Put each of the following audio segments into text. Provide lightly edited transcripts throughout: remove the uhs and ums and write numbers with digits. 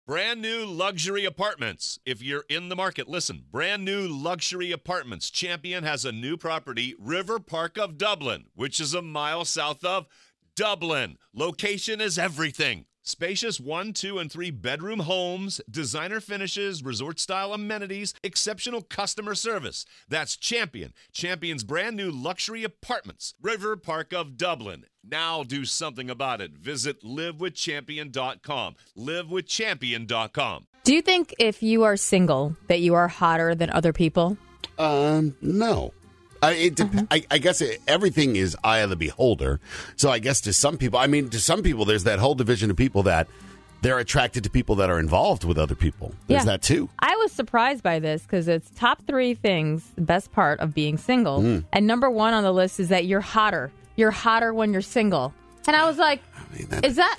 Brand new luxury apartments. If you're in the market, listen. Brand new luxury apartments. Champion has a new property, River Park of Dublin, which is a mile south of Dublin. Location is everything. Spacious 1, 2, and 3 bedroom homes, designer finishes, resort-style amenities, exceptional customer service. That's Champion. Champion's brand new luxury apartments. River Park of Dublin. Now do something about it. Visit livewithchampion.com. Livewithchampion.com. Do you think if you are single that you are hotter than other people? No. I guess everything is eye of the beholder. So I guess to some people, there's that whole division of people that they're attracted to people that are involved with other people. There's that too. I was surprised by this because it's top 3 things, the best part of being single. And number 1 on the list is that you're hotter. You're hotter when you're single. And I was like, is that...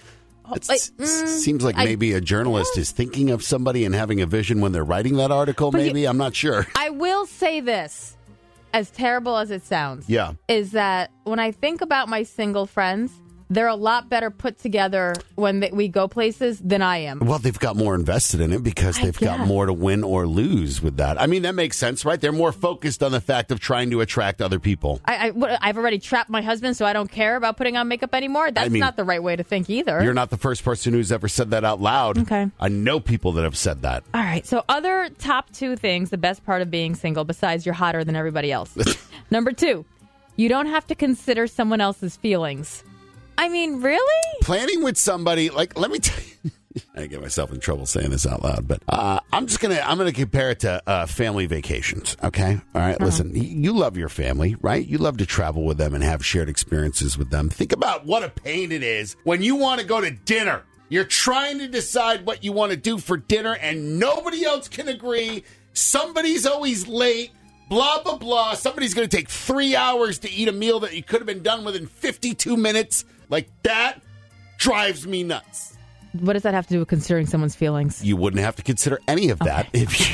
seems like maybe a journalist is thinking of somebody and having a vision when they're writing that article, maybe. I'm not sure. I will say this. As terrible as it sounds, is that when I think about my single friends, they're a lot better put together when we go places than I am. Well, they've got more invested in it because they've got more to win or lose with that. I mean, that makes sense, right? They're more focused on the fact of trying to attract other people. I've already trapped my husband, so I don't care about putting on makeup anymore. That's not the right way to think either. You're not the first person who's ever said that out loud. Okay. I know people that have said that. All right. So other top 2 things, the best part of being single, besides you're hotter than everybody else. Number 2, you don't have to consider someone else's feelings. I mean, really? Planning with somebody, like, let me tell you, I get myself in trouble saying this out loud, but I'm gonna compare it to family vacations, okay? All right, listen, you love your family, right? You love to travel with them and have shared experiences with them. Think about what a pain it is when you want to go to dinner. You're trying to decide what you want to do for dinner, and nobody else can agree. Somebody's always late. Blah, blah, blah. Somebody's going to take 3 hours to eat a meal that you could have been done within 52 minutes. Like, that drives me nuts. What does that have to do with considering someone's feelings? You wouldn't have to consider any of that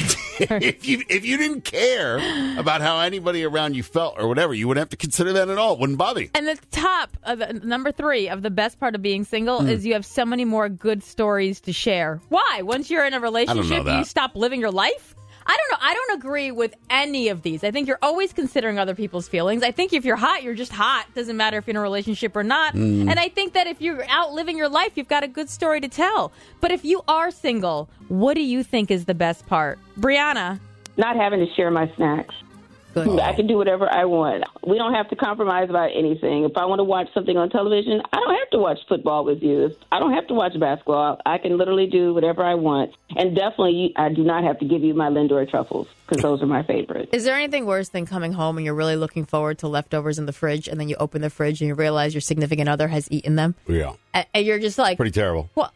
if you didn't care about how anybody around you felt or whatever. You wouldn't have to consider that at all. It wouldn't bother you. And the top, number 3 of the best part of being single is you have so many more good stories to share. Why? Once you're in a relationship, do you stop living your life? I don't know. I don't agree with any of these. I think you're always considering other people's feelings. I think if you're hot, you're just hot. Doesn't matter if you're in a relationship or not. And I think that if you're out living your life, you've got a good story to tell. But if you are single, what do you think is the best part? Brianna? Not having to share my snacks. Good. I can do whatever I want. We don't have to compromise about anything. If I want to watch something on television, I don't have to watch football with you. I don't have to watch basketball. I can literally do whatever I want. And definitely, I do not have to give you my Lindor truffles because those are my favorite. Is there anything worse than coming home and you're really looking forward to leftovers in the fridge, and then you open the fridge and you realize your significant other has eaten them? Yeah. And you're just like... Pretty terrible. Well,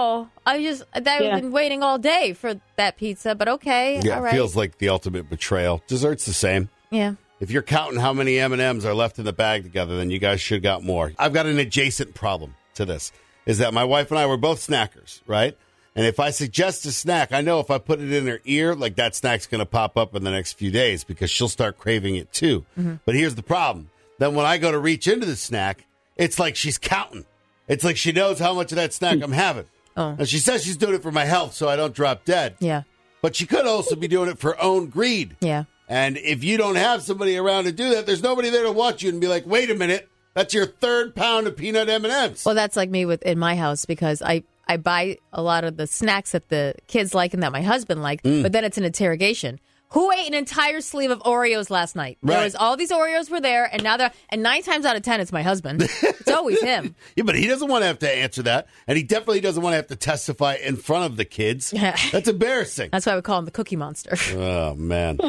I've been waiting all day for that pizza, but okay. Yeah, all right. It feels like the ultimate betrayal. Dessert's the same. Yeah. If you're counting how many M&Ms are left in the bag together, then you guys should got more. I've got an adjacent problem to this, is that my wife and I were both snackers, right? And if I suggest a snack, I know if I put it in her ear, like that snack's going to pop up in the next few days because she'll start craving it too. But here's the problem. Then when I go to reach into the snack, it's like she's counting. It's like she knows how much of that snack I'm having. And she says she's doing it for my health so I don't drop dead. Yeah. But she could also be doing it for her own greed. Yeah. And if you don't have somebody around to do that, there's nobody there to watch you and be like, wait a minute, that's your 3rd pound of peanut M&Ms. Well, that's like me in my house because I buy a lot of the snacks that the kids like and that my husband like, but then it's an interrogation. Who ate an entire sleeve of Oreos last night? Right. There was all these Oreos were there, and now and 9 times out of 10, it's my husband. It's always him. Yeah, but he doesn't want to have to answer that, and he definitely doesn't want to have to testify in front of the kids. That's embarrassing. That's why we call him the Cookie Monster. Oh, man.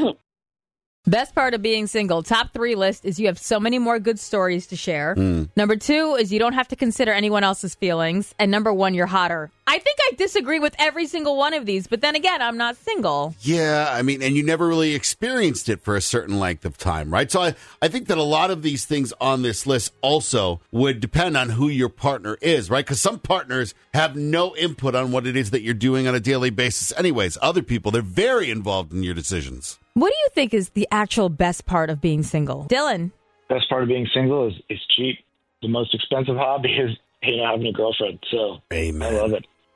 Best part of being single, top 3 list is you have so many more good stories to share. Number 2 is you don't have to consider anyone else's feelings. And number 1, you're hotter. I think I disagree with every single one of these, but then again, I'm not single. Yeah, I mean, and you never really experienced it for a certain length of time, right? So I think that a lot of these things on this list also would depend on who your partner is, right? Because some partners have no input on what it is that you're doing on a daily basis anyways. Other people, they're very involved in your decisions. What do you think is the actual best part of being single? Dylan? Best part of being single is cheap. The most expensive hobby is having a girlfriend. So Amen. I love it.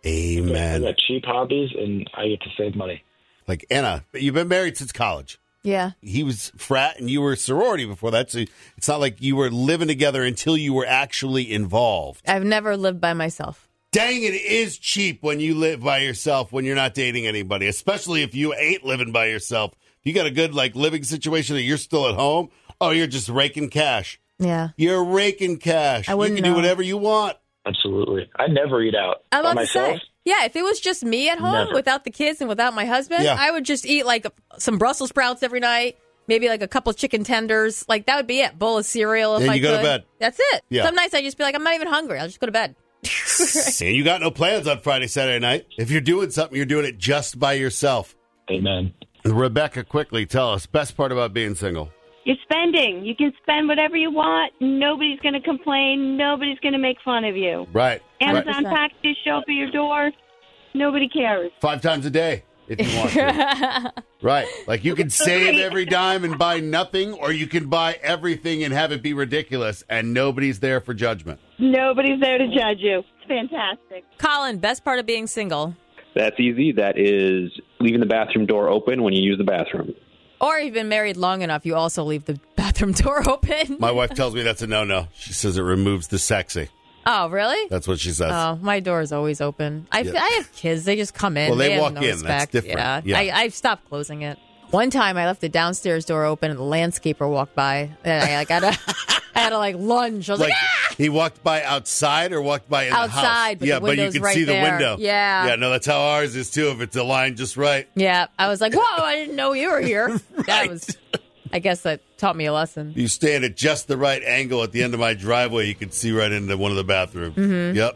Amen. I got cheap hobbies, and I get to save money. Like, Anna, you've been married since college. Yeah. He was frat and you were sorority before that, so it's not like you were living together until you were actually involved. I've never lived by myself. Dang, it is cheap when you live by yourself when you're not dating anybody, especially if you ain't living by yourself. If you got a good living situation that you're still at home, you're just raking cash. Yeah. You're raking cash. I wouldn't You can do know. whatever you want. Absolutely. I never eat out I'm by about to myself. say. Yeah, if it was just me at home Never. without the kids and without my husband, Yeah. I would just eat some Brussels sprouts every night, maybe a couple chicken tenders. That would be it. Bowl of cereal if Then I you could. go to bed. That's it. Yeah. Some nights I just be like, I'm not even hungry. I'll just go to bed. And you got no plans on Friday, Saturday night. If you're doing something, you're doing it just by yourself. Amen. Rebecca, quickly tell us, best part about being single. You're spending. You can spend whatever you want. Nobody's going to complain. Nobody's going to make fun of you. Right. Amazon packages show up at your door. Nobody cares. 5 times a day if you want to. Right. You can save every dime and buy nothing, or you can buy everything and have it be ridiculous, and nobody's there for judgment. Nobody's there to judge you. It's fantastic. Colin, best part of being single. That's easy. That is leaving the bathroom door open when you use the bathroom. Or you've been married long enough, you also leave the bathroom door open. My wife tells me that's a no-no. She says it removes the sexy. Oh, really? That's what she says. Oh, my door is always open. I have kids. They just come in. Well, they have walk no in. respect. That's different. Yeah. I've stopped closing it. One time I left the downstairs door open and the landscaper walked by. And I had to lunge. I was like, ah! He walked by outside or walked by in the house? Outside, but the but you window's can right see the there. window. Yeah. Yeah, no, that's how ours is too, if it's aligned just right. Yeah. I was like, whoa, I didn't know you were here. I guess that taught me a lesson. You stand at just the right angle at the end of my driveway, you can see right into one of the bathrooms. Mm-hmm. Yep.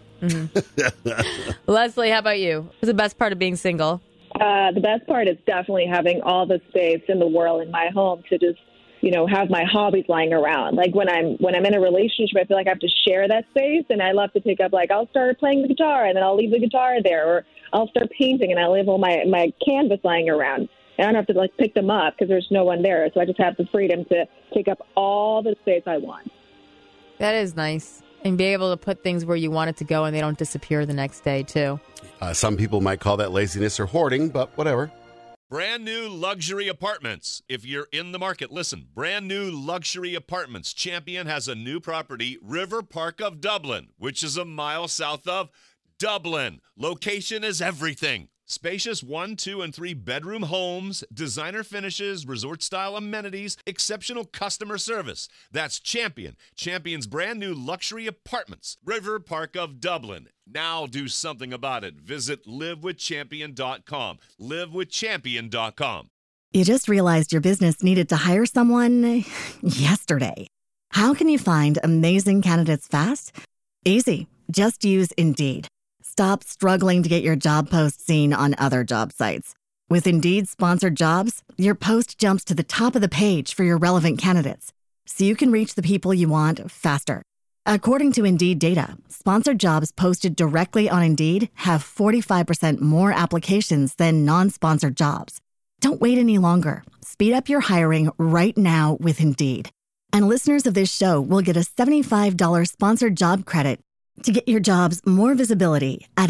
Mm-hmm. Leslie, how about you? What's the best part of being single? The best part is definitely having all the space in the world in my home to just, have my hobbies lying around. When I'm in a relationship, I feel like I have to share that space, and I love to pick up, I'll start playing the guitar, and then I'll leave the guitar there, or I'll start painting, and I'll leave all my canvas lying around. I don't have to pick them up because there's no one there, so I just have the freedom to take up all the space I want. That is nice. And be able to put things where you want it to go and they don't disappear the next day, too. Some people might call that laziness or hoarding, but whatever. Brand new luxury apartments. If you're in the market, listen. Brand new luxury apartments. Champion has a new property, River Park of Dublin, which is a mile south of Dublin. Location is everything. Spacious 1, 2, and 3 bedroom homes, designer finishes, resort-style amenities, exceptional customer service. That's Champion. Champion's brand new luxury apartments. River Park of Dublin. Now do something about it. Visit livewithchampion.com. Livewithchampion.com. You just realized your business needed to hire someone yesterday. How can you find amazing candidates fast? Easy. Just use Indeed. Stop struggling to get your job post seen on other job sites. With Indeed sponsored jobs, your post jumps to the top of the page for your relevant candidates, so you can reach the people you want faster. According to Indeed data, sponsored jobs posted directly on Indeed have 45% more applications than non-sponsored jobs. Don't wait any longer. Speed up your hiring right now with Indeed. And listeners of this show will get a $75 sponsored job credit to get your jobs more visibility at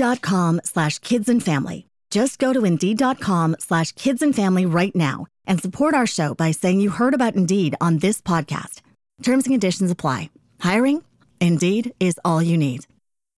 Indeed.com/kidsandfamily. Just go to Indeed.com/kidsandfamily right now and support our show by saying you heard about Indeed on this podcast. Terms and conditions apply. Hiring? Indeed is all you need.